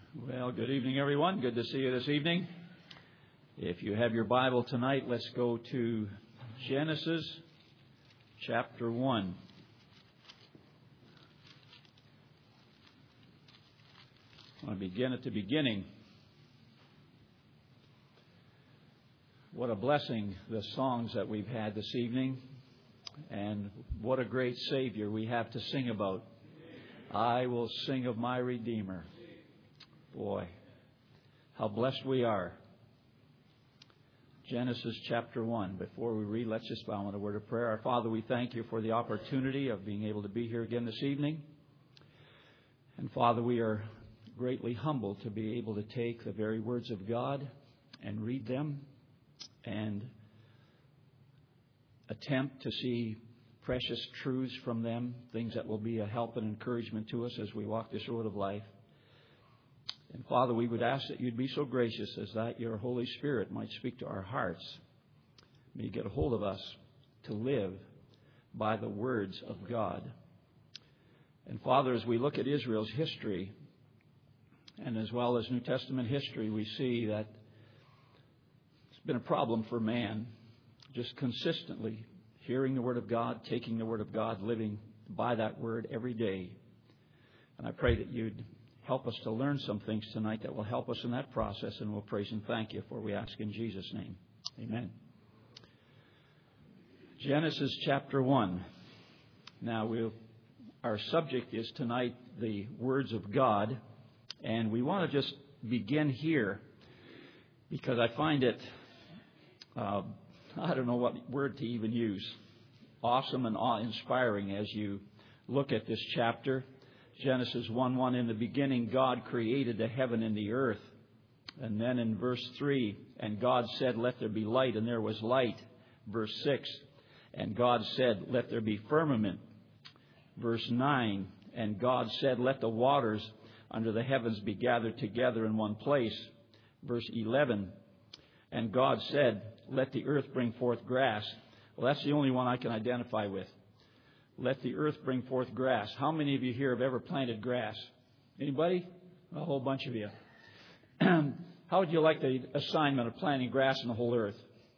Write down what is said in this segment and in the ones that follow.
Well, good evening, everyone. Good to see you this evening. If you have your Bible tonight, let's go to Genesis chapter 1. I want to begin at the beginning. What a blessing, the songs that we've had this evening. And what a great Savior we have to sing about. I will sing of my Redeemer. Boy, how blessed we are. Genesis chapter 1. Before we read, let's just bow in a word of prayer. Our Father, we thank you for the opportunity of being able to be here again this evening. And Father, we are greatly humbled to be able to take the very words of God and read them and attempt to see precious truths from them, things that will be a help and encouragement to us as we walk this road of life. And Father, we would ask that you'd be so gracious as that your Holy Spirit might speak to our hearts. May you get a hold of us to live by the words of God. And Father, as we look at Israel's history, and as well as New Testament history, we see that it's been a problem for man, just consistently hearing the Word of God, taking the Word of God, living by that Word every day. And I pray that you'd help us to learn some things tonight that will help us in that process, and we'll praise and thank you for we ask in Jesus' name. Amen. Genesis chapter 1. Now, our subject is tonight the words of God, and we want to just begin here because I find it, I don't know what word to even use, awesome and awe-inspiring as you look at this chapter. Genesis 1:1, in the beginning God created the heaven and the earth. And then in verse 3, and God said, let there be light, and there was light. Verse 6, and God said, let there be firmament. Verse 9, and God said, let the waters under the heavens be gathered together in one place. Verse 11, and God said, let the earth bring forth grass. Well, that's the only one I can identify with. Let the earth bring forth grass. How many of you here have ever planted grass? Anybody? A whole bunch of you. How would you like the assignment of planting grass in the whole earth?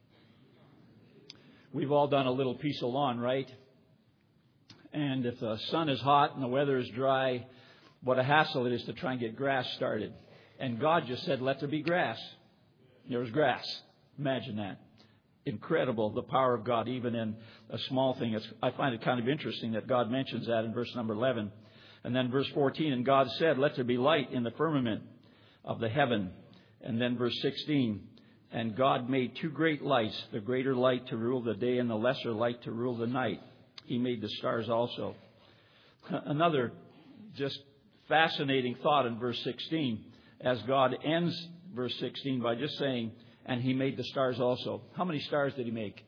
We've all done a little piece of lawn, right? And if the sun is hot and the weather is dry, what a hassle it is to try and get grass started. And God just said, let there be grass. There was grass. Imagine that. Incredible, the power of God, even in a small thing. I find it kind of interesting that God mentions that in verse number 11. And then verse 14, and God said, let there be light in the firmament of the heaven. And then verse 16, and God made two great lights, the greater light to rule the day and the lesser light to rule the night. He made the stars also. Another just fascinating thought in verse 16, as God ends verse 16 by just saying, and he made the stars also. How many stars did he make?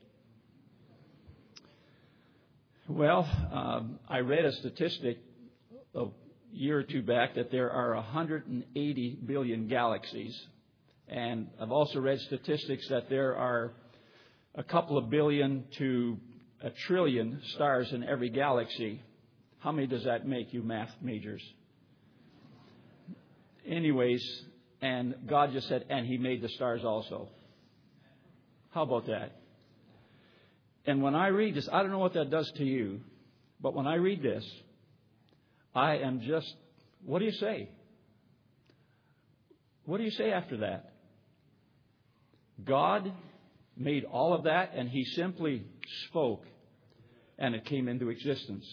Well, I read a statistic a year or two back that there are 180 billion galaxies. And I've also read statistics that there are a couple of billion to a trillion stars in every galaxy. How many does that make, you math majors? Anyways, and God just said, and he made the stars also. How about that? And when I read this, I don't know what that does to you, but when I read this, I am just, what do you say? What do you say after that? God made all of that, and he simply spoke, and it came into existence.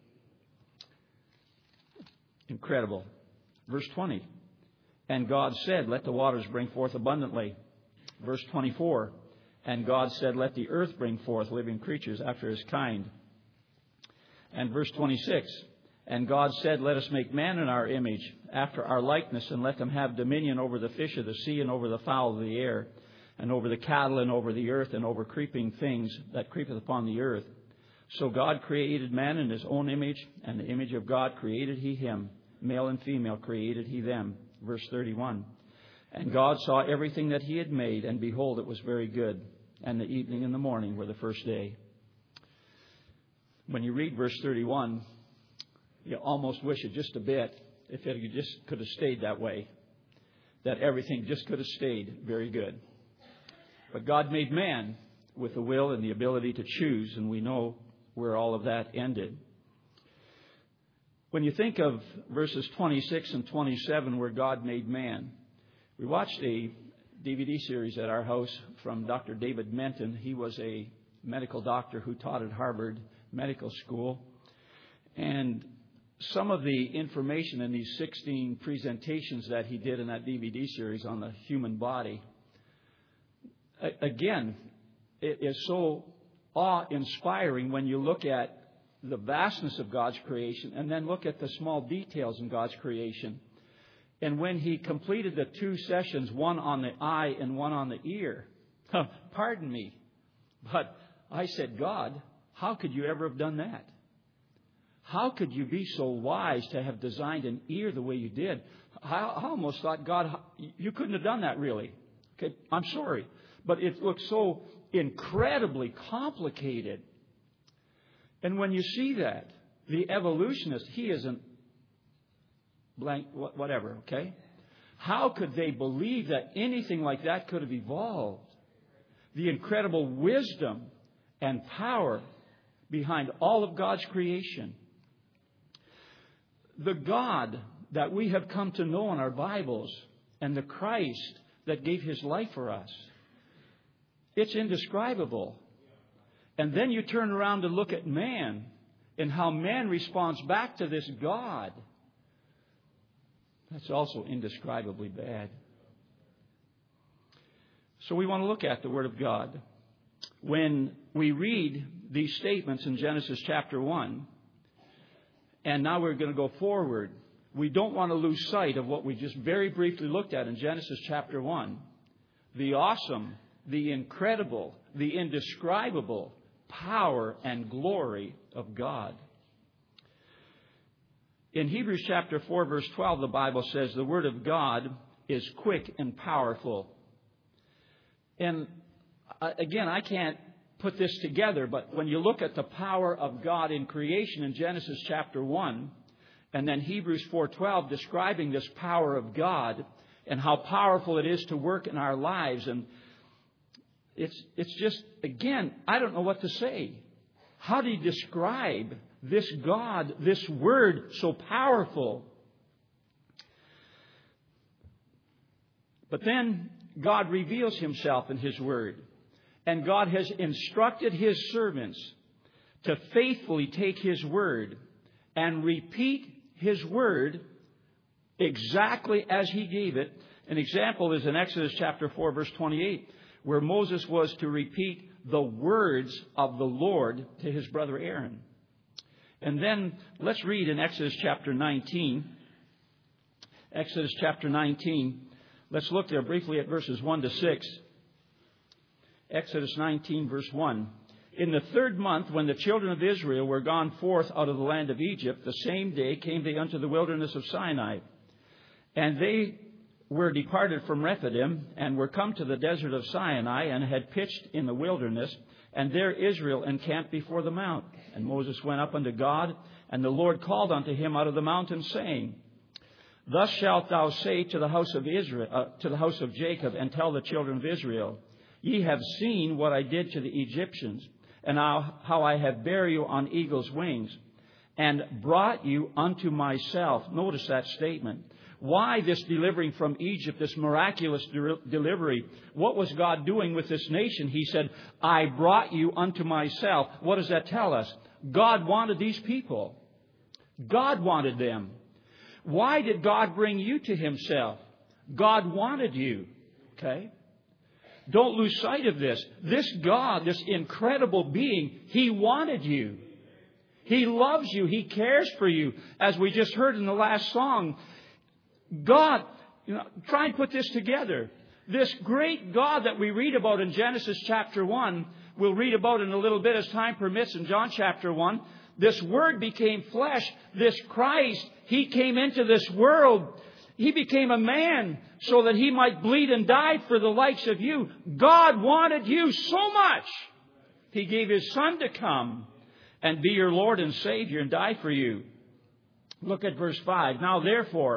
Incredible. Verse 20. And God said, let the waters bring forth abundantly. Verse 24. And God said, let the earth bring forth living creatures after his kind. And verse 26. And God said, let us make man in our image, after our likeness, and let them have dominion over the fish of the sea, and over the fowl of the air, and over the cattle, and over the earth, and over creeping things that creepeth upon the earth. So God created man in his own image, and the image of God created he him. Male and female created he them. Verse 31. And God saw everything that he had made, and behold, it was very good. And the evening and the morning were the first day. When you read verse 31, you almost wish it just a bit if it just could have stayed that way. that everything just could have stayed very good. But God made man with the will and the ability to choose, and we know where all of that ended. When you think of verses 26 and 27 where God made man, we watched a DVD series at our house from Dr. David Menton. He was a medical doctor who taught at Harvard Medical School. And some of the information in these 16 presentations that he did in that DVD series on the human body, again, it is so awe-inspiring when you look at the vastness of God's creation and then look at the small details in God's creation. And when he completed the 2 sessions, one on the eye and one on the ear, pardon me, but I said, God, how could you ever have done that? How could you be so wise to have designed an ear the way you did? I almost thought, God, you couldn't have done that really. Okay, I'm sorry. But it looks so incredibly complicated. And when you see that, the evolutionist, he isn't blank, whatever, okay? How could they believe that anything like that could have evolved? The incredible wisdom and power behind all of God's creation. The God that we have come to know in our Bibles and the Christ that gave His life for us, it's indescribable. And then you turn around to look at man and how man responds back to this God. That's also indescribably bad. So we want to look at the Word of God. When we read these statements in Genesis chapter 1, and now we're going to go forward, we don't want to lose sight of what we just very briefly looked at in Genesis chapter 1. The awesome, the incredible, the indescribable power and glory of God. In Hebrews chapter 4, verse 12, the Bible says, the Word of God is quick and powerful. And again, I can't put this together, but when you look at the power of God in creation in Genesis chapter 1, and then Hebrews 4:12 describing this power of God and how powerful it is to work in our lives, and it's just, again, I don't know what to say. How do you describe this God, this Word so powerful? But then God reveals Himself in His Word. And God has instructed His servants to faithfully take His Word and repeat His Word exactly as He gave it. An example is in Exodus chapter 4, verse 28, where Moses was to repeat the words of the Lord to his brother Aaron. And then let's read in Exodus chapter 19. Exodus chapter 19. Let's look there briefly at verses 1 to 6. Exodus 19, verse 1. In the 3rd month, when the children of Israel were gone forth out of the land of Egypt, the same day came they unto the wilderness of Sinai. And they were departed from Rephidim, and were come to the desert of Sinai, and had pitched in the wilderness. And there Israel encamped before the mount. And Moses went up unto God, and the Lord called unto him out of the mountain, saying, Thus shalt thou say to the house of Israel, to the house of Jacob, and tell the children of Israel, Ye have seen what I did to the Egyptians, and how I have bare you on eagle's wings, and brought you unto myself. Notice that statement. Why this delivering from Egypt, this miraculous delivery? What was God doing with this nation? He said, I brought you unto myself. What does that tell us? God wanted these people. God wanted them. Why did God bring you to Himself? God wanted you. Okay? Don't lose sight of this. This God, this incredible being, He wanted you. He loves you. He cares for you. As we just heard in the last song, God, try and put this together. This great God that we read about in Genesis chapter 1, we'll read about in a little bit as time permits in John chapter 1. This Word became flesh. This Christ, He came into this world. He became a man so that He might bleed and die for the likes of you. God wanted you so much. He gave His Son to come and be your Lord and Savior and die for you. Look at verse 5. Now therefore,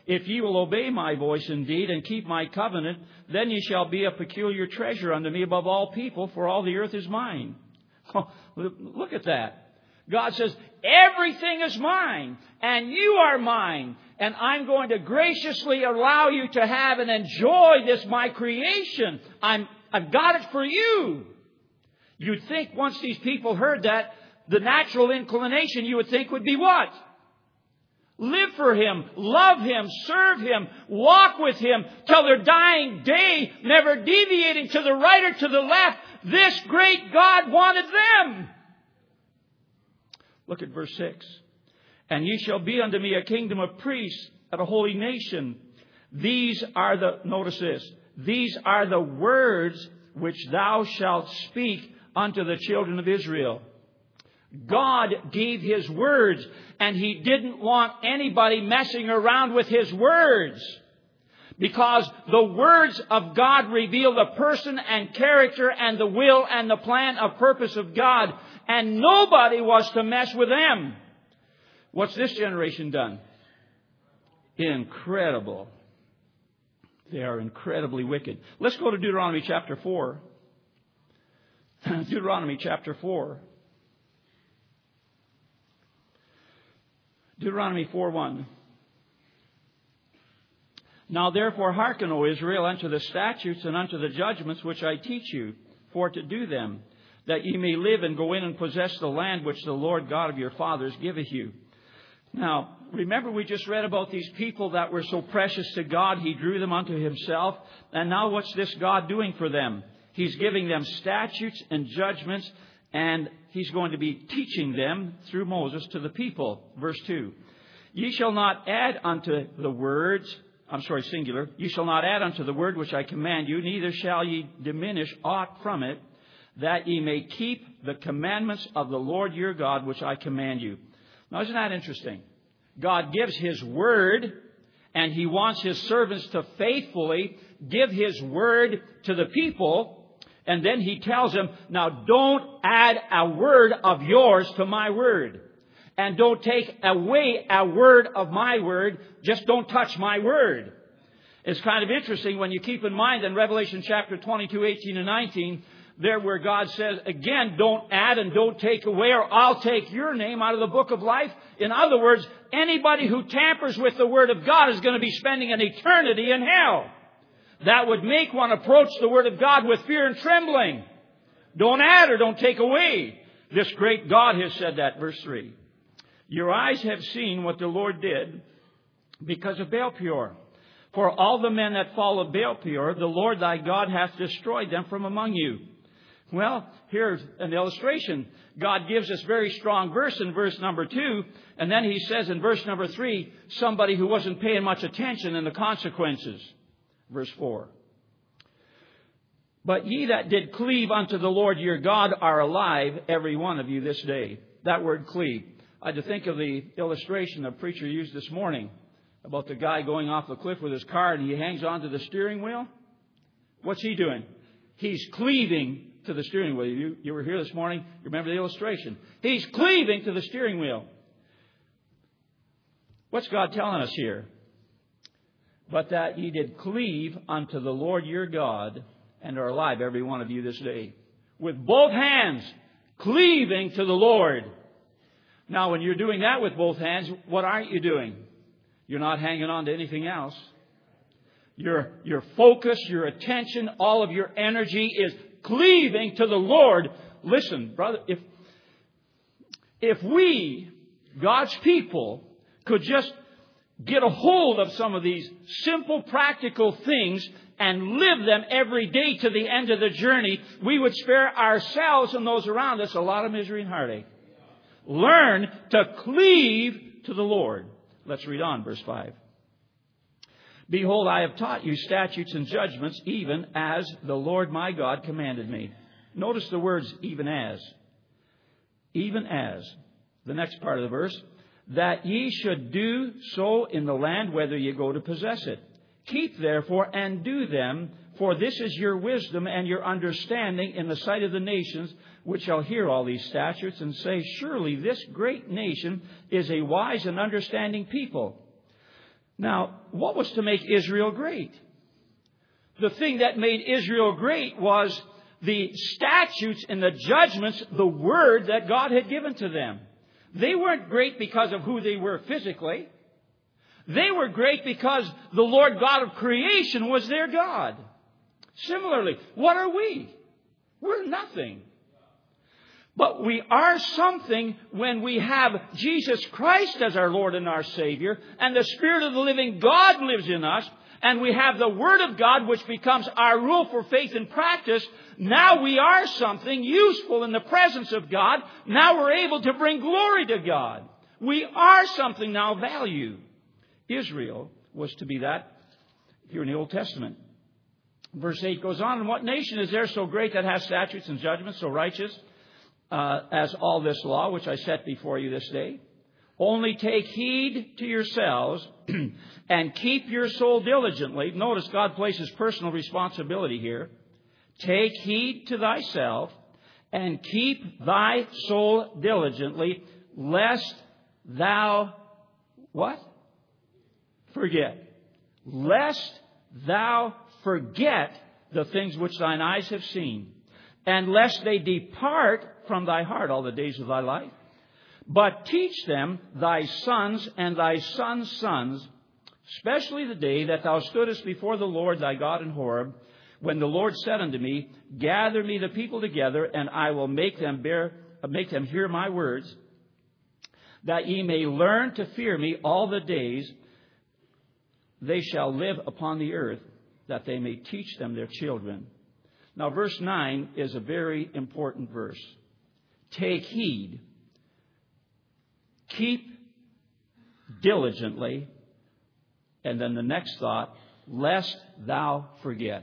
If ye will obey my voice indeed, and keep my covenant, then ye shall be a peculiar treasure unto me above all people, for all the earth is mine. Oh, look at that. God says, everything is mine, and you are mine, and I'm going to graciously allow you to have and enjoy this, my creation. I've got it for you. You'd think once these people heard that, the natural inclination you would think would be what? Live for Him, love Him, serve Him, walk with Him till their dying day, never deviating to the right or to the left. This great God wanted them. Look at verse 6. And ye shall be unto me a kingdom of priests and a holy nation. These are the, notice this, these are the words which thou shalt speak unto the children of Israel. God gave His words, and He didn't want anybody messing around with His words. Because the words of God reveal the person and character and the will and the plan of purpose of God. And nobody was to mess with them. What's this generation done? Incredible. They are incredibly wicked. Let's go to Deuteronomy chapter 4. Deuteronomy chapter 4. Deuteronomy 4:1. Now therefore hearken, O Israel, unto the statutes and unto the judgments which I teach you, for to do them, that ye may live and go in and possess the land which the Lord God of your fathers giveth you. Now, remember we just read about these people that were so precious to God, He drew them unto Himself. And now what's this God doing for them? He's giving them statutes and judgments, and He's going to be teaching them through Moses to the people. Verse 2. Ye shall not add unto the words, singular. Ye shall not add unto the word which I command you, neither shall ye diminish aught from it, that ye may keep the commandments of the Lord your God, which I command you. Now, isn't that interesting? God gives His word, and He wants His servants to faithfully give His word to the people. And then He tells them, now don't add a word of yours to my word. And don't take away a word of my word. Just don't touch my word. It's kind of interesting when you keep in mind in Revelation chapter 22, 18 and 19, there where God says, again, don't add and don't take away, or I'll take your name out of the book of life. In other words, anybody who tampers with the word of God is going to be spending an eternity in hell. That would make one approach the word of God with fear and trembling. Don't add or don't take away. This great God has said that, verse 3. Your eyes have seen what the Lord did because of Baal-peor. For all the men that followed Baal-peor, the Lord thy God hath destroyed them from among you. Well, here's an illustration. God gives us very strong verse in verse number 2. And then He says in verse number 3, somebody who wasn't paying much attention in the consequences. Verse 4. But ye that did cleave unto the Lord your God are alive, every one of you this day. That word cleave. I had to think of the illustration the preacher used this morning about the guy going off the cliff with his car and he hangs onto the steering wheel. What's he doing? He's cleaving to the steering wheel. You were here this morning. You remember the illustration. He's cleaving to the steering wheel. What's God telling us here? But that ye did cleave unto the Lord your God and are alive, every one of you this day. With both hands, cleaving to the Lord. Now, when you're doing that with both hands, what aren't you doing? You're not hanging on to anything else. Your focus, your attention, all of your energy is cleaving to the Lord. Listen, brother, if we, God's people, could just get a hold of some of these simple, practical things and live them every day to the end of the journey, we would spare ourselves and those around us a lot of misery and heartache. Learn to cleave to the Lord. Let's read on, verse 5. Behold, I have taught you statutes and judgments, even as the Lord my God commanded me. Notice the words, even as. Even as. The next part of the verse. That ye should do so in the land whether ye go to possess it. Keep therefore and do them, for this is your wisdom and your understanding in the sight of the nations, which shall hear all these statutes and say, surely this great nation is a wise and understanding people. Now, what was to make Israel great? The thing that made Israel great was the statutes and the judgments, the word that God had given to them. They weren't great because of who they were physically. They were great because the Lord God of creation was their God. Similarly, what are we? We're nothing. But we are something when we have Jesus Christ as our Lord and our Savior, and the Spirit of the living God lives in us, and we have the Word of God which becomes our rule for faith and practice. Now we are something useful in the presence of God. Now we're able to bring glory to God. We are something now of value. Israel was to be that here in the Old Testament. Verse 8 goes on, and what nation is there so great that has statutes and judgments so righteous as all this law which I set before you this day? Only take heed to yourselves and keep your soul diligently. Notice God places personal responsibility here. Take heed to thyself and keep thy soul diligently, lest thou, what? Forget. Lest thou forget the things which thine eyes have seen, and lest they depart from thy heart all the days of thy life. But teach them thy sons and thy sons' sons, especially the day that thou stoodest before the Lord thy God in Horeb, when the Lord said unto me, gather me the people together, and I will make them hear my words, that ye may learn to fear me all the days they shall live upon the earth, that they may teach them their children. Now, verse 9 is a very important verse. Take heed. Keep diligently. And then the next thought, lest thou forget.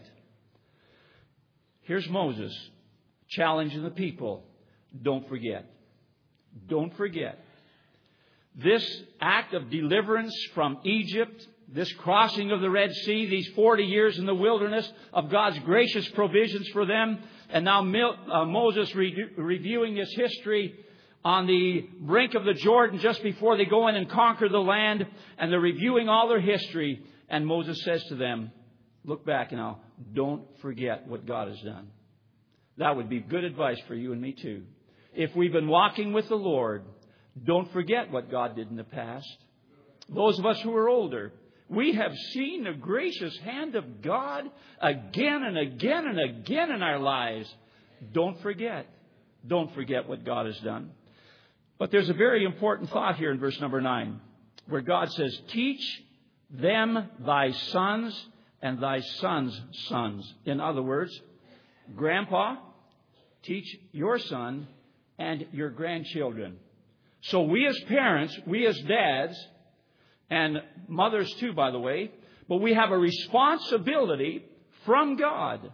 Here's Moses challenging the people. Don't forget. Don't forget. This act of deliverance from Egypt, this crossing of the Red Sea, these 40 years in the wilderness of God's gracious provisions for them, and now Moses reviewing this history on the brink of the Jordan just before they go in and conquer the land, and they're reviewing all their history, and Moses says to them, look back now, don't forget what God has done. That would be good advice for you and me too. If we've been walking with the Lord, don't forget what God did in the past. Those of us who are older, we have seen the gracious hand of God again and again and again in our lives. Don't forget. Don't forget what God has done. But there's a very important thought here in verse number 9, where God says, teach them thy sons and thy sons' sons. In other words, Grandpa, teach your son and your grandchildren. So we as parents, we as dads, and mothers too, by the way, but we have a responsibility from God.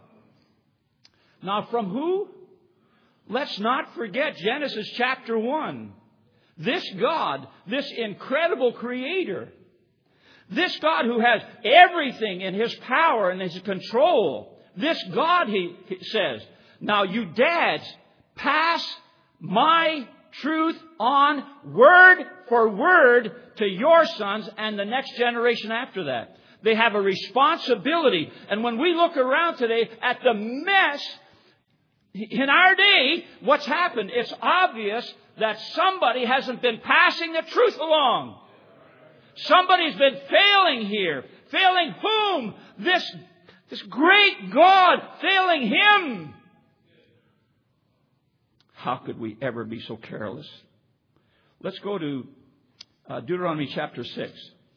Now, from who? Let's not forget Genesis chapter 1. This God, this incredible Creator, this God who has everything in His power and His control, this God, He says, now you dads, pass my truth on word for word to your sons and the next generation after that. They have a responsibility. And when we look around today at the mess in our day, what's happened? It's obvious that somebody hasn't been passing the truth along. Somebody's been failing here. Failing whom? This great God. Failing Him. How could we ever be so careless? Let's go to Deuteronomy chapter 6.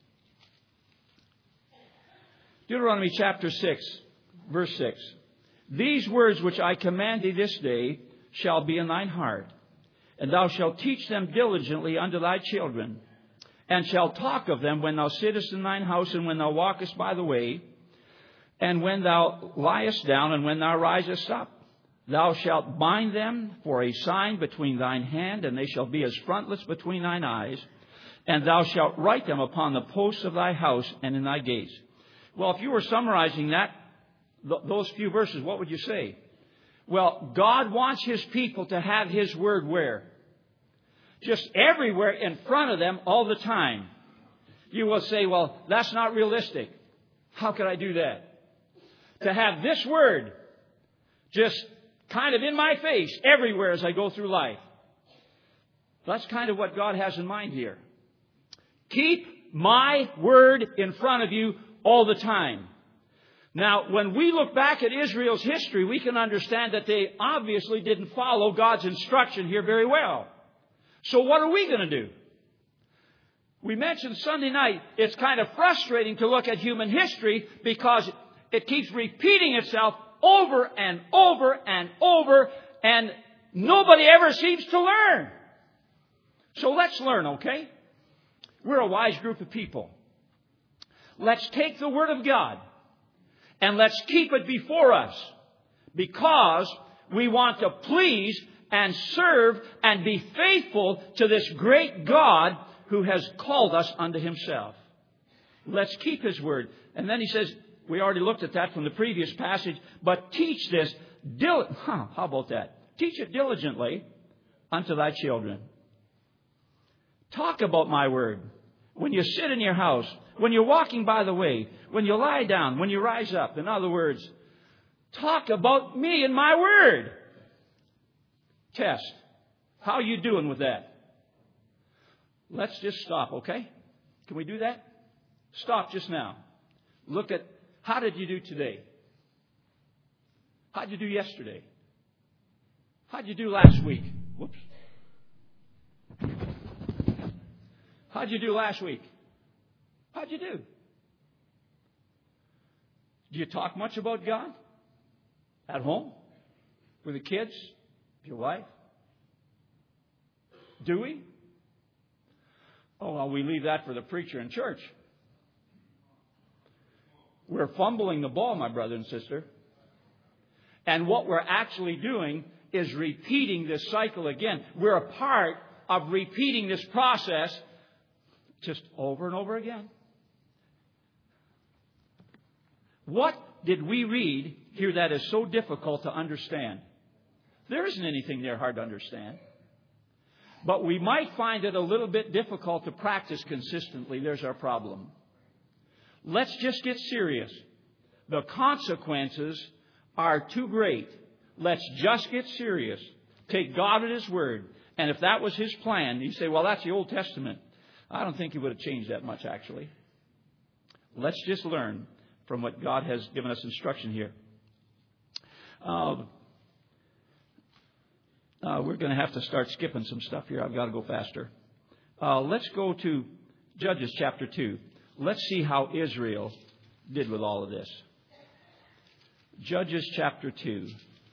Deuteronomy chapter 6, verse 6. These words which I command thee this day shall be in thine heart, and thou shalt teach them diligently unto thy children, and shalt talk of them when thou sittest in thine house, and when thou walkest by the way, and when thou liest down, and when thou risest up. Thou shalt bind them for a sign between thine hand, and they shall be as frontlets between thine eyes. And thou shalt write them upon the posts of thy house and in thy gates. Well, if you were summarizing those few verses, what would you say? Well, God wants His people to have His Word where? Just everywhere in front of them all the time. You will say, well, that's not realistic. How could I do that? To have this word just kind of in my face everywhere as I go through life. That's kind of what God has in mind here. Keep my word in front of you all the time. Now, when we look back at Israel's history, we can understand that they obviously didn't follow God's instruction here very well. So what are we going to do? We mentioned Sunday night, it's kind of frustrating to look at human history because it keeps repeating itself over and over and over, and nobody ever seems to learn. So let's learn, okay? We're a wise group of people. Let's take the Word of God and let's keep it before us because we want to please and serve and be faithful to this great God who has called us unto Himself. Let's keep His Word. And then he says, we already looked at that from the previous passage, but teach this. How about that? Teach it diligently unto thy children. Talk about my word. When you sit in your house, when you're walking by the way, when you lie down, when you rise up. In other words, talk about me and my word. Test. How are you doing with that? Let's just stop, okay? Can we do that? Stop just now. Look at, how did you do today? How did you do yesterday? How did you do last week? Whoops. How did you do last week? How did you do? Do you talk much about God? At home? With the kids? Your wife? Do we? Oh, well, we leave that for the preacher in church. We're fumbling the ball, my brother and sister. And what we're actually doing is repeating this cycle again. We're a part of repeating this process just over and over again. What did we read here that is so difficult to understand? There isn't anything there hard to understand. But we might find it a little bit difficult to practice consistently. There's our problem. Let's just get serious. The consequences are too great. Let's just get serious. Take God at His word. And if that was His plan, you say, well, that's the Old Testament. I don't think He would have changed that much, actually. Let's just learn from what God has given us instruction here. We're going to have to start skipping some stuff here. I've got to go faster. Let's go to Judges chapter 2. Let's see how Israel did with all of this. Judges chapter 2.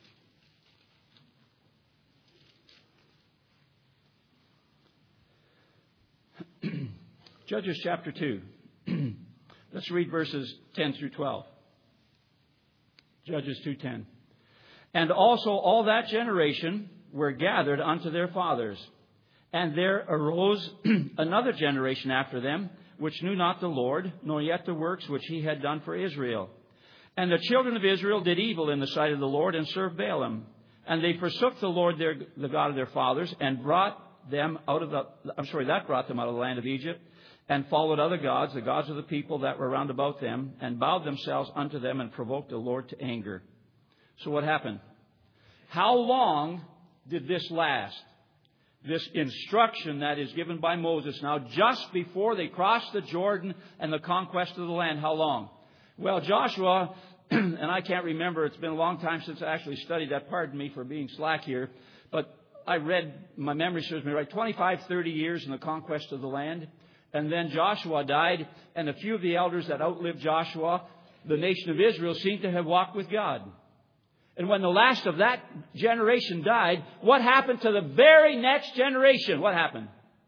Judges chapter 2. Let's read verses 10 through 12. Judges 2:10. And also all that generation were gathered unto their fathers. And there arose another generation after them, which knew not the Lord, nor yet the works which He had done for Israel. And the children of Israel did evil in the sight of the Lord, and served Baalim. And they forsook the Lord, the God of their fathers, and brought them out of that brought them out of the land of Egypt, and followed other gods, the gods of the people that were round about them, and bowed themselves unto them, and provoked the Lord to anger. So what happened? How long did this last? This instruction that is given by Moses now, just before they crossed the Jordan and the conquest of the land. How long? Well, Joshua, and I can't remember, it's been a long time since I actually studied that, pardon me for being slack here, but I read, my memory serves me right, 25, 30 years in the conquest of the land. And then Joshua died, and a few of the elders that outlived Joshua, the nation of Israel, seemed to have walked with God. And when the last of that generation died, what happened to the very next generation? What happened?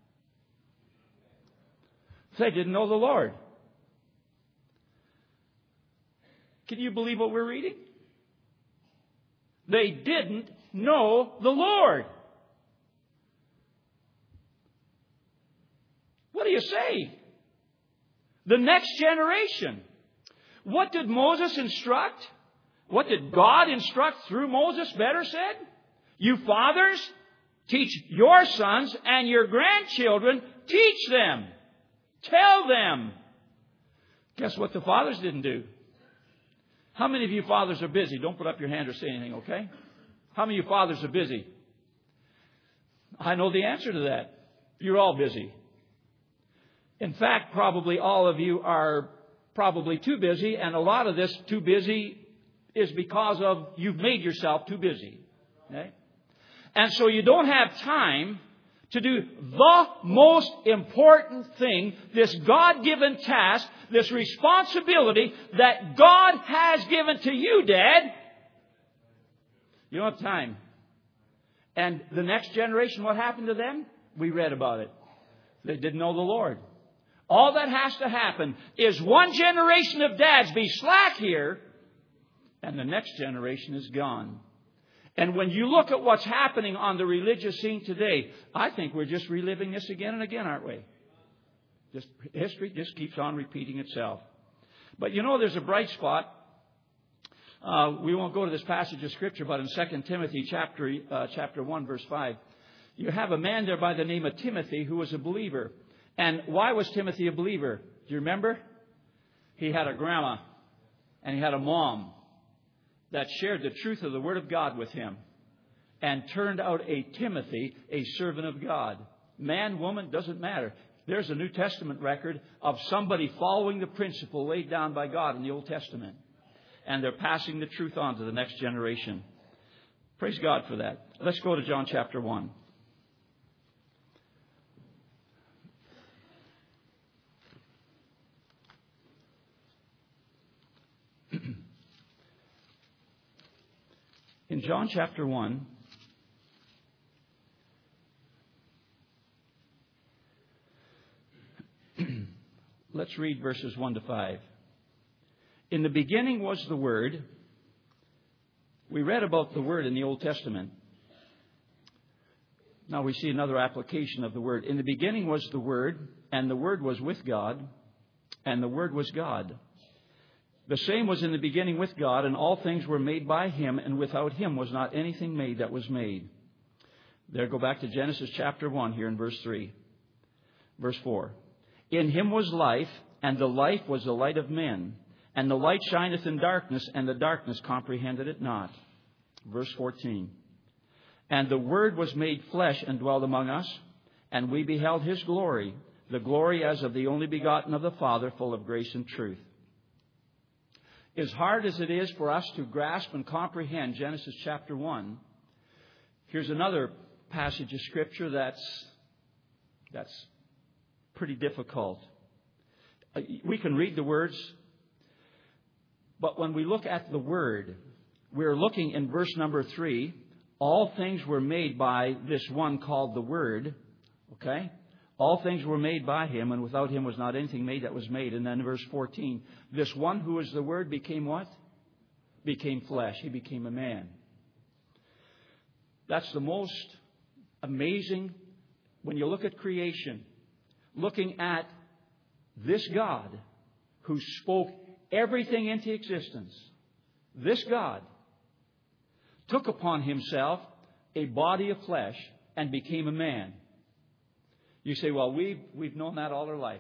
They didn't know the Lord. Can you believe what we're reading? They didn't know the Lord. What do you say? The next generation. What did Moses instruct? What did God instruct through Moses? Better said, you fathers, teach your sons and your grandchildren, teach them. Tell them. Guess what the fathers didn't do? How many of you fathers are busy? Don't put up your hand or say anything, okay? How many of you fathers are busy? I know the answer to that. You're all busy. In fact, probably all of you are probably too busy, and a lot of this too busy is because of you've made yourself too busy. Okay? And so you don't have time to do the most important thing, this God-given task, this responsibility that God has given to you, Dad. You don't have time. And the next generation, what happened to them? We read about it. They didn't know the Lord. All that has to happen is one generation of dads be slack here, and the next generation is gone. And when you look at what's happening on the religious scene today, I think we're just reliving this again and again, aren't we? History just keeps on repeating itself. But you know, there's a bright spot. We won't go to this passage of Scripture, but in 2 Timothy chapter 1, verse 5, you have a man there by the name of Timothy who was a believer. And why was Timothy a believer? Do you remember? He had a grandma and he had a mom that shared the truth of the Word of God with him and turned out a Timothy, a servant of God. Man, woman, doesn't matter. There's a New Testament record of somebody following the principle laid down by God in the Old Testament. And they're passing the truth on to the next generation. Praise God for that. Let's go to John chapter 1. In John chapter 1, let's read verses 1 to 5. In the beginning was the Word. We read about the Word in the Old Testament. Now we see another application of the Word. In the beginning was the Word, and the Word was with God, and the Word was God. The same was in the beginning with God, and all things were made by Him, and without Him was not anything made that was made. There, go back to Genesis chapter 1 here in verse 3. Verse 4. In Him was life, and the life was the light of men. And the light shineth in darkness, and the darkness comprehended it not. Verse 14. And the Word was made flesh and dwelt among us, and we beheld His glory, the glory as of the only begotten of the Father, full of grace and truth. As hard as it is for us to grasp and comprehend Genesis chapter 1, here's another passage of Scripture that's pretty difficult. We can read the words, but when we look at the Word, we're looking in verse number 3. All things were made by this one called the Word. Okay? All things were made by Him, and without Him was not anything made that was made. And then in verse 14, this one who is the Word became what? Became flesh. He became a man. That's the most amazing, when you look at creation, looking at this God who spoke everything into existence. This God took upon Himself a body of flesh and became a man. You say, well, we've known that all our life.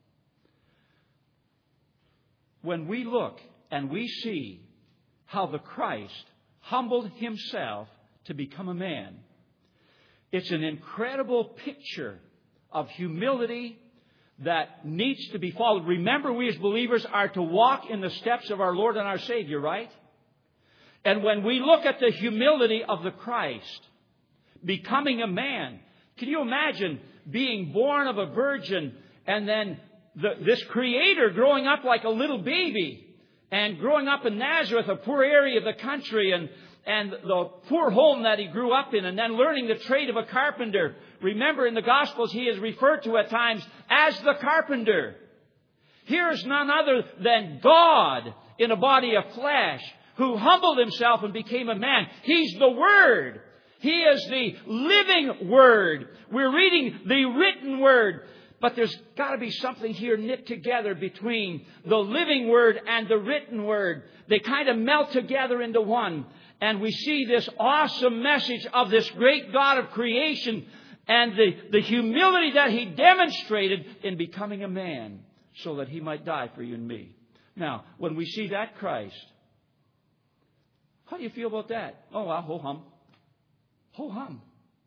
When we look and we see how the Christ humbled Himself to become a man, it's an incredible picture of humility that needs to be followed. Remember, we as believers are to walk in the steps of our Lord and our Savior, right? And when we look at the humility of the Christ becoming a man, can you imagine being born of a virgin and then this Creator growing up like a little baby and growing up in Nazareth, a poor area of the country, and the poor home that He grew up in, and then learning the trade of a carpenter. Remember, in the Gospels, He is referred to at times as the carpenter. Here is none other than God in a body of flesh who humbled Himself and became a man. He's the Word. He is the living Word. We're reading the written Word. But there's got to be something here knit together between the living Word and the written Word. They kind of melt together into one. And we see this awesome message of this great God of creation and the humility that He demonstrated in becoming a man so that He might die for you and me. Now, when we see that Christ, how do you feel about that? Oh, well, ho-hum. Ho-hum.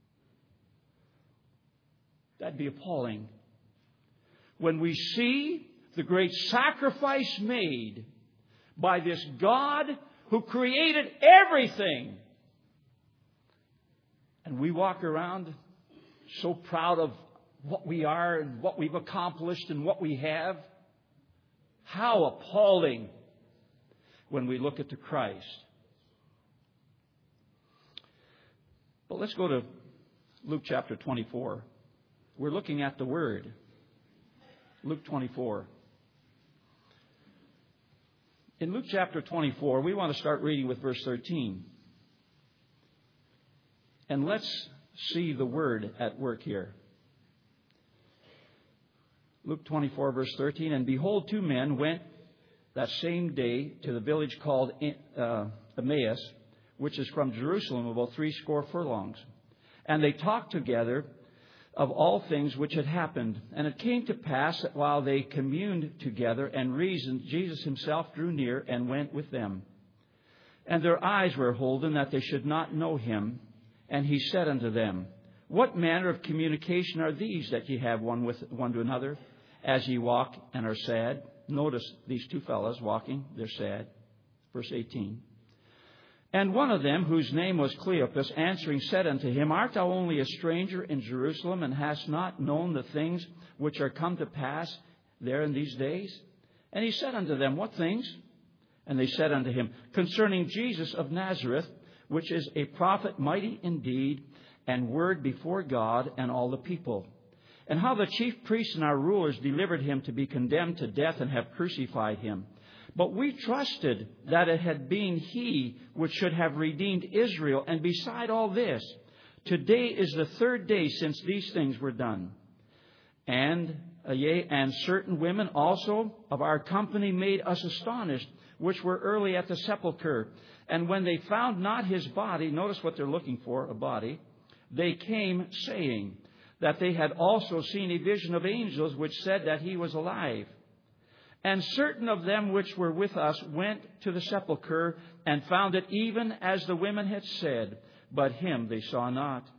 That'd be appalling. When we see the great sacrifice made by this God who created everything, and we walk around so proud of what we are and what we've accomplished and what we have, how appalling when we look at the Christ. But let's go to Luke chapter 24. We're looking at the Word. Luke 24. In Luke chapter 24, we want to start reading with verse 13. And let's see the Word at work here. Luke 24, verse 13. And behold, 2 men went that same day to the village called Emmaus, which is from Jerusalem about 60 furlongs. And they talked together of all things which had happened. And it came to pass that while they communed together and reasoned, Jesus Himself drew near and went with them. And their eyes were holden that they should not know Him. And He said unto them, What manner of communication are these that ye have one to another, as ye walk and are sad? Notice these 2 fellows walking, they're sad. Verse 18. And one of them, whose name was Cleopas, answering said unto Him, Art thou only a stranger in Jerusalem, and hast not known the things which are come to pass there in these days? And He said unto them, What things? And they said unto Him, Concerning Jesus of Nazareth, which is a prophet mighty in deed and word before God and all the people. And how the chief priests and our rulers delivered Him to be condemned to death and have crucified Him. But we trusted that it had been He which should have redeemed Israel. And beside all this, today is the 3rd day since these things were done. And certain women also of our company made us astonished, which were early at the sepulchre. And when they found not His body, notice what they're looking for, a body, they came saying that they had also seen a vision of angels which said that He was alive. And certain of them which were with us went to the sepulchre and found it even as the women had said, but Him they saw not.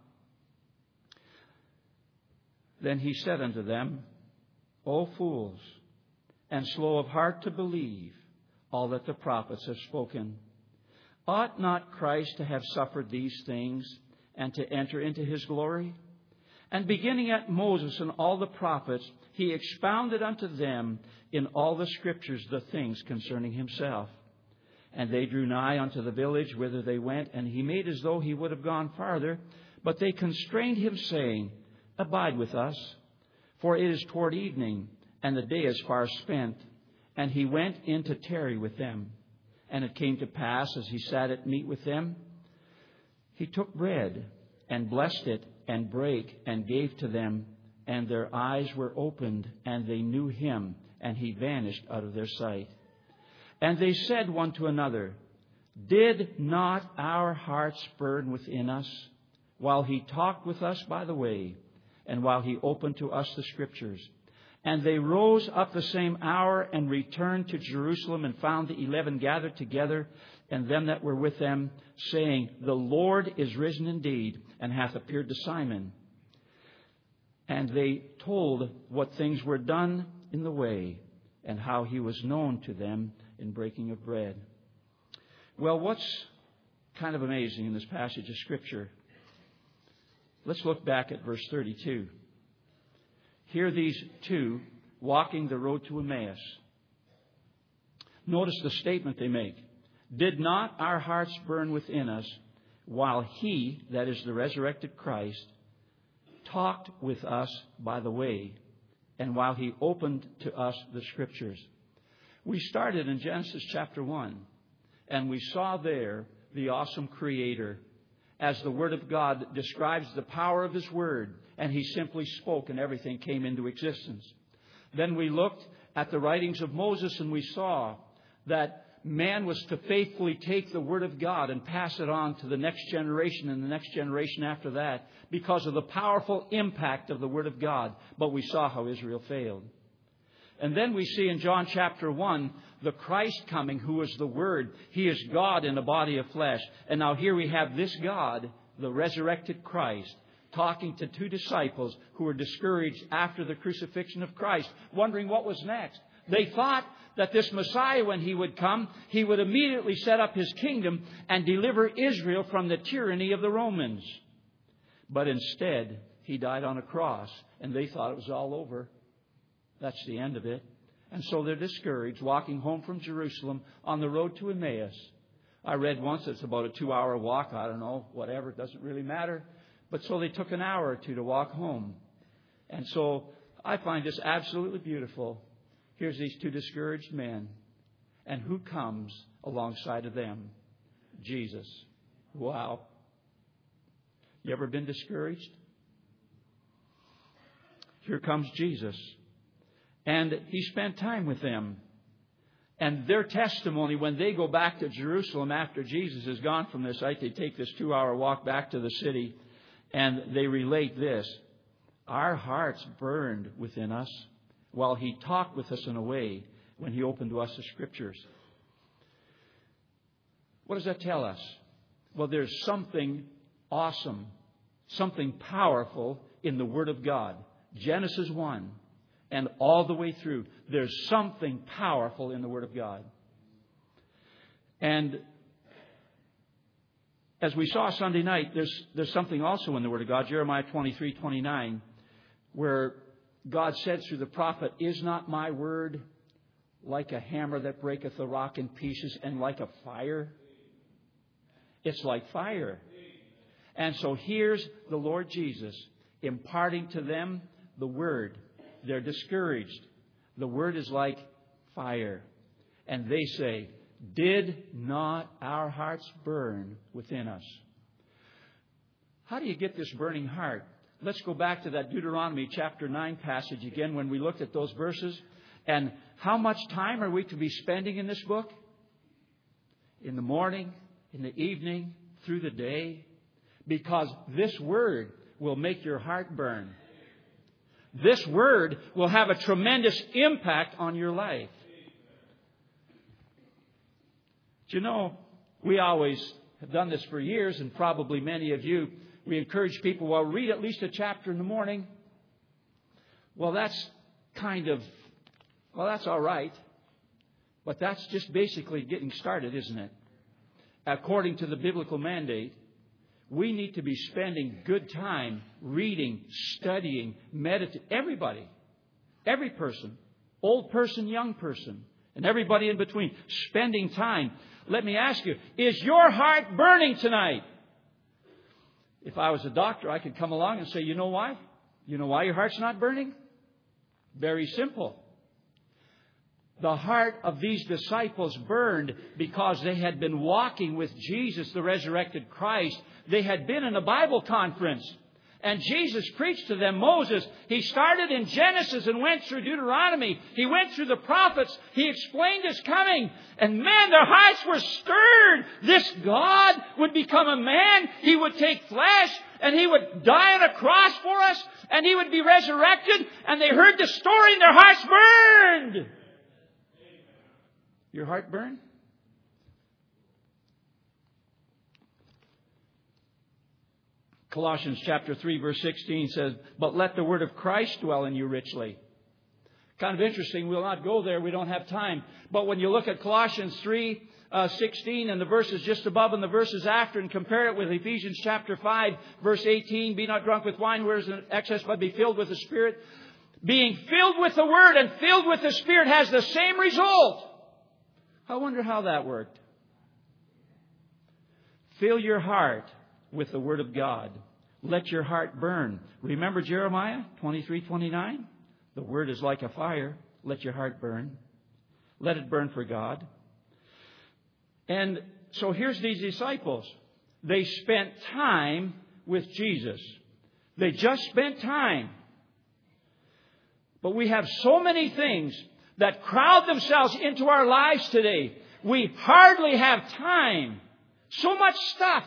Then He said unto them, O fools, and slow of heart to believe all that the prophets have spoken. Ought not Christ to have suffered these things and to enter into His glory? And beginning at Moses and all the prophets, He expounded unto them in all the Scriptures the things concerning Himself. And they drew nigh unto the village whither they went, and He made as though He would have gone farther. But they constrained Him, saying, Abide with us, for it is toward evening, and the day is far spent. And He went in to tarry with them. And it came to pass, as He sat at meat with them, He took bread, and blessed it, and brake, and gave to them. And their eyes were opened, and they knew Him, and He vanished out of their sight. And they said one to another, Did not our hearts burn within us, while He talked with us by the way, and while He opened to us the Scriptures? And they rose up the same hour, and returned to Jerusalem, and found the 11 gathered together, and them that were with them, saying, The Lord is risen indeed, and hath appeared to Simon. And they told what things were done in the way, and how He was known to them in breaking of bread. Well, what's kind of amazing in this passage of Scripture? Let's look back at verse 32. Here these 2 walking the road to Emmaus. Notice the statement they make. Did not our hearts burn within us while He, that is the resurrected Christ, talked with us by the way, and while He opened to us the Scriptures? We started in Genesis chapter 1, and we saw there the awesome Creator as the Word of God describes the power of His Word, and He simply spoke and everything came into existence. Then we looked at the writings of Moses, and we saw that man was to faithfully take the Word of God and pass it on to the next generation and the next generation after that because of the powerful impact of the Word of God. But we saw how Israel failed. And then we see in John chapter 1, the Christ coming, who is the Word. He is God in a body of flesh. And now here we have this God, the resurrected Christ, talking to two disciples who were discouraged after the crucifixion of Christ, wondering what was next. They thought that this Messiah, when He would come, He would immediately set up His kingdom and deliver Israel from the tyranny of the Romans. But instead, He died on a cross, and they thought it was all over. That's the end of it. And so they're discouraged, walking home from Jerusalem on the road to Emmaus. I read once it's about a 2-hour walk. I don't know, whatever. It doesn't really matter. But so they took an hour or two to walk home. And so I find this absolutely beautiful. Here's these two discouraged men. And who comes alongside of them? Jesus. Wow. You ever been discouraged? Here comes Jesus. And He spent time with them. And their testimony, when they go back to Jerusalem after Jesus is gone from their sight, they take this 2-hour walk back to the city. And they relate this. Our hearts burned within us while He talked with us in a way when He opened to us the Scriptures. What does that tell us? Well, there's something awesome, something powerful in the Word of God. Genesis 1 and all the way through, there's something powerful in the Word of God. And as we saw Sunday night, there's something also in the Word of God. Jeremiah 23:29, where God said through the prophet, "Is not my word like a hammer that breaketh the rock in pieces, and like a fire?" It's like fire. And so here's the Lord Jesus imparting to them the Word. They're discouraged. The Word is like fire. And they say, "Did not our hearts burn within us?" How do you get this burning heart? Let's go back to that Deuteronomy chapter 9 passage again when we looked at those verses. And how much time are we to be spending in this book? In the morning, in the evening, through the day. Because this Word will make your heart burn. This Word will have a tremendous impact on your life. Do you know, we always have done this for years, and probably many of you, we encourage people, well, read at least a chapter in the morning. Well, that's that's all right. But that's just basically getting started, isn't it? According to the biblical mandate, we need to be spending good time reading, studying, meditating. Everybody, every person, old person, young person, and everybody in between, spending time. Let me ask you, is your heart burning tonight? If I was a doctor, I could come along and say, you know why? You know why your heart's not burning? Very simple. The heart of these disciples burned because they had been walking with Jesus, the resurrected Christ. They had been in a Bible conference. And Jesus preached to them Moses. He started in Genesis and went through Deuteronomy. He went through the prophets. He explained His coming. And man, their hearts were stirred. This God would become a man. He would take flesh and He would die on a cross for us. And He would be resurrected. And they heard the story and their hearts burned. Your heart burn? Colossians chapter 3 verse 16 says, "But let the word of Christ dwell in you richly." Kind of interesting. We'll not go there. We don't have time. But when you look at Colossians 3:16 and the verses just above and the verses after and compare it with Ephesians chapter 5 verse 18, "Be not drunk with wine where is in excess, but be filled with the Spirit." Being filled with the Word and filled with the Spirit has the same result. I wonder how that worked. Fill your heart with the Word of God. Let your heart burn. Remember Jeremiah 23:29? The Word is like a fire. Let your heart burn. Let it burn for God. And so here's these disciples. They spent time with Jesus. They just spent time. But we have so many things that crowd themselves into our lives today. We hardly have time. So much stuff.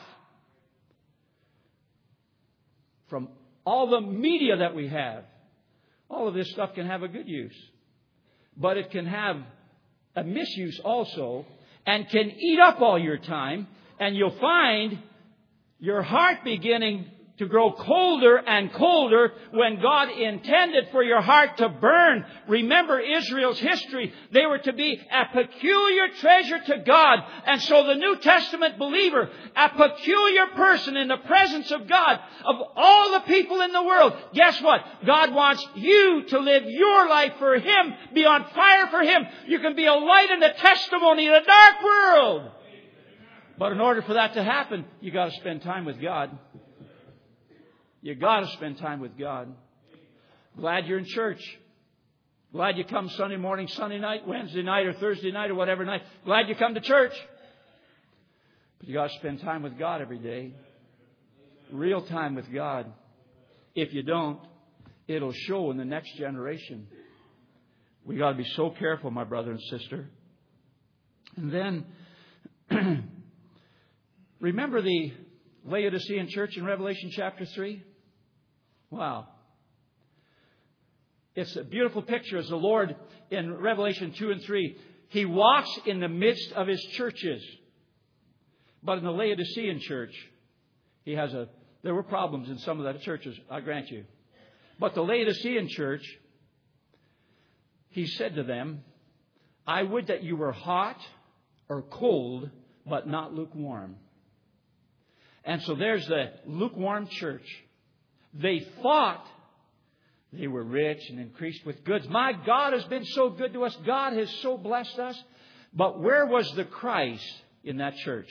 From all the media that we have. All of this stuff can have a good use. But it can have a misuse also. And can eat up all your time. And you'll find your heart beginning to grow colder and colder when God intended for your heart to burn. Remember Israel's history. They were to be a peculiar treasure to God. And so the New Testament believer, a peculiar person in the presence of God, of all the people in the world, guess what? God wants you to live your life for Him, be on fire for Him. You can be a light and a testimony in a dark world. But in order for that to happen, you got to spend time with God. You got to spend time with God. Glad you're in church. Glad you come Sunday morning, Sunday night, Wednesday night, or Thursday night, or whatever night. Glad you come to church. But you got to spend time with God every day. Real time with God. If you don't, it'll show in the next generation. We got to be so careful, my brother and sister. And then, remember the Laodicean church in Revelation chapter 3? Wow. It's a beautiful picture as the Lord in Revelation 2 and 3. He walks in the midst of His churches. But in the Laodicean church, there were problems in some of the churches, I grant you. But the Laodicean church, He said to them, I would that you were hot or cold, but not lukewarm. And so there's the lukewarm church. They thought they were rich and increased with goods. My God has been so good to us. God has so blessed us. But where was the Christ in that church?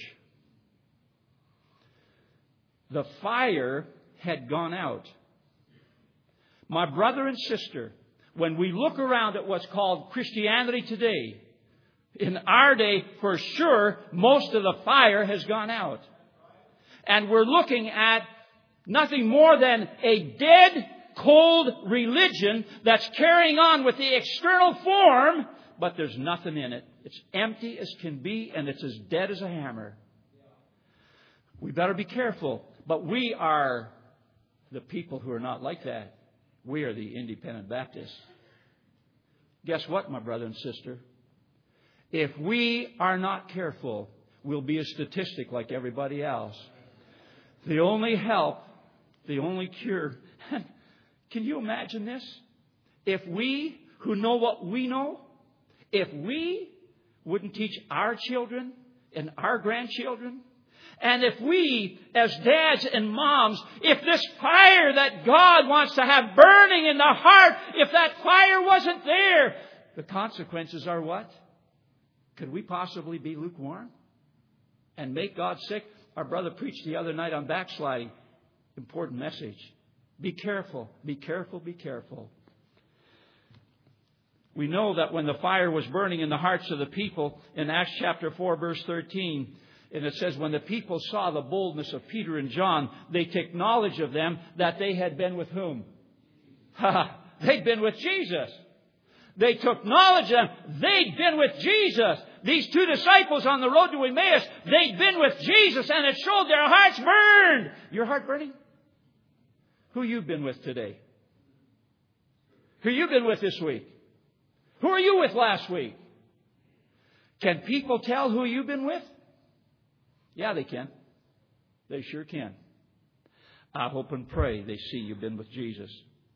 The fire had gone out. My brother and sister, when we look around at what's called Christianity today, in our day, for sure, most of the fire has gone out. And we're looking at nothing more than a dead, cold religion that's carrying on with the external form, but there's nothing in it. It's empty as can be, and it's as dead as a hammer. We better be careful. But we are the people who are not like that. We are the independent Baptists. Guess what, my brother and sister? If we are not careful, we'll be a statistic like everybody else. The only help, the only cure. Can you imagine this? If we, who know what we know, if we wouldn't teach our children and our grandchildren, and if we, as dads and moms, if this fire that God wants to have burning in the heart, if that fire wasn't there, the consequences are what? Could we possibly be lukewarm and make God sick? Our brother preached the other night on backsliding. Important message. Be careful. Be careful. Be careful. We know that when the fire was burning in the hearts of the people, in Acts chapter 4, verse 13, and it says, when the people saw the boldness of Peter and John, they took knowledge of them that they had been with whom? They'd been with Jesus. They took knowledge of them. They'd been with Jesus. These two disciples on the road to Emmaus, they'd been with Jesus, and it showed their hearts burned. Your heart burning? Who you been with today? Who you been with this week? Who are you with last week? Can people tell who you've been with? Yeah, they can. They sure can. I hope and pray they see you've been with Jesus.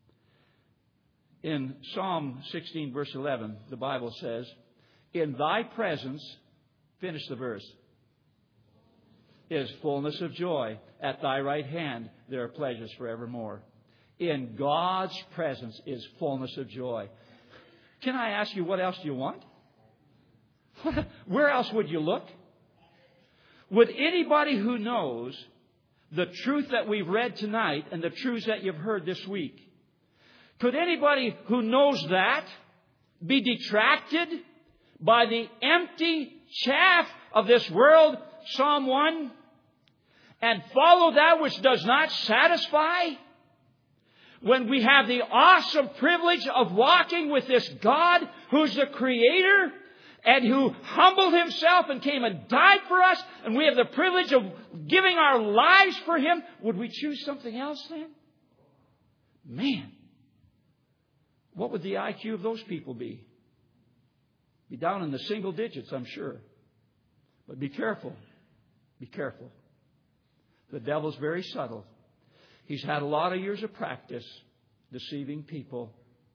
In Psalm 16, verse 11, the Bible says, in Thy presence, finish the verse, is fullness of joy. At Thy right hand, there are pleasures forevermore. In God's presence is fullness of joy. Can I ask you, what else do you want? Where else would you look? Would anybody who knows the truth that we've read tonight and the truths that you've heard this week, could anybody who knows that be detracted by the empty chaff of this world, Psalm 1, and follow that which does not satisfy? When we have the awesome privilege of walking with this God who's the Creator, and who humbled himself and came and died for us, and we have the privilege of giving our lives for him, would we choose something else then? Man, what would the IQ of those people be? Be down in the single digits, I'm sure. But be careful. Be careful. The devil's very subtle. He's had a lot of years of practice deceiving people.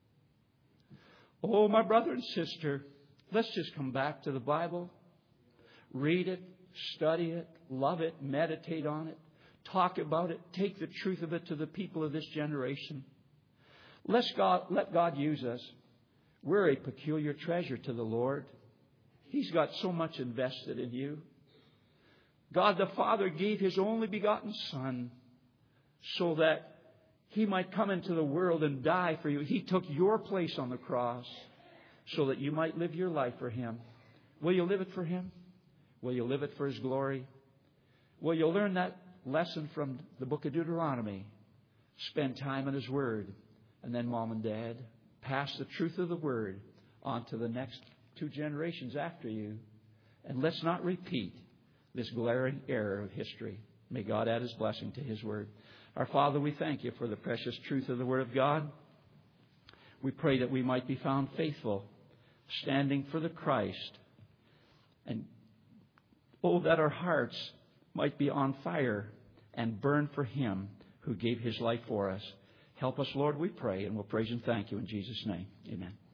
Oh, my brother and sister, let's just come back to the Bible. Read it, study it, love it, meditate on it, talk about it, take the truth of it to the people of this generation. Let God use us. We're a peculiar treasure to the Lord. He's got so much invested in you. God the Father gave His only begotten Son so that He might come into the world and die for you. He took your place on the cross so that you might live your life for Him. Will you live it for Him? Will you live it for His glory? Will you learn that lesson from the book of Deuteronomy? Spend time in His Word. And then, Mom and Dad, pass the truth of the Word on to the next 2 generations after you. And let's not repeat this glaring error of history. May God add His blessing to His Word. Our Father, we thank You for the precious truth of the Word of God. We pray that we might be found faithful, standing for the Christ. And oh, that our hearts might be on fire and burn for Him who gave His life for us. Help us, Lord, we pray, and we'll praise and thank You in Jesus' name. Amen.